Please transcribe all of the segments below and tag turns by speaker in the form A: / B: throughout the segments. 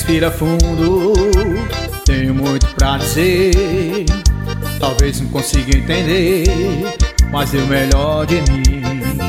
A: Respira fundo, tenho muito pra dizer. Talvez não consiga entender, mas dei o melhor de mim.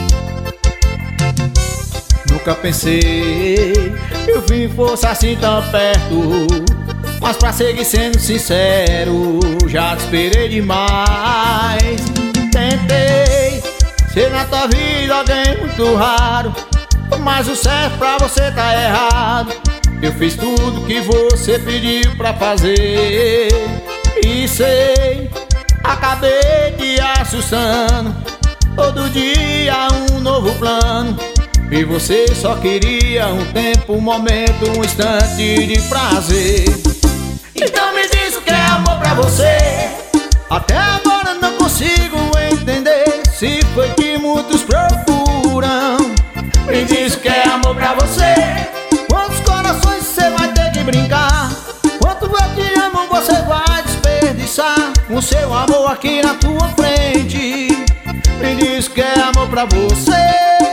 A: Nunca pensei que o fim fosse assim tão perto, mas pra seguir sendo sincero, já te esperei demais. Tentei ser na tua vida alguém muito raro, mas o certo pra você tá errado. Eu fiz tudo que você pediu pra fazer e sei, acabei te assustando. Todo dia um novo plano, e você só queria um tempo, um momento, um instante de prazer. Então me diz o que é amor pra você. Até agora não consigo entender, se foi que muitos procuram. Me diz o que é amor pra você. Quantos corações você vai ter que brincar? Quanto eu te amo você vai desperdiçar o seu amor aqui na tua frente. Me diz o que é amor pra você.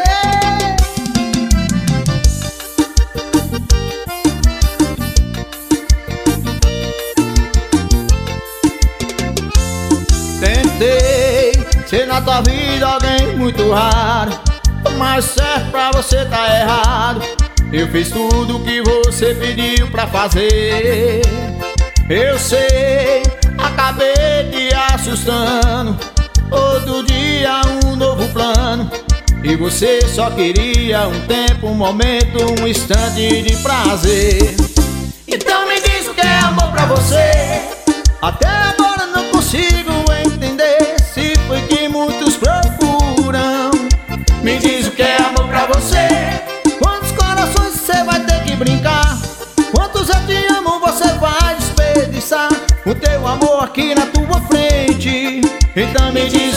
A: Tentei ser na tua vida alguém muito raro, mas certo pra você tá errado. Eu fiz tudo que você pediu pra fazer. Eu sei, acabei te assustando. Todo dia um novo plano, e você só queria um tempo, um momento, um instante de prazer. Então me diz o que é amor pra você. Até agora não consigo entender, se foi que muitos procuram. Me diz o que é amor pra você. Quantos corações você vai ter que brincar? Quantos eu te amo você vai desperdiçar o teu amor aqui na tua frente. Então me diz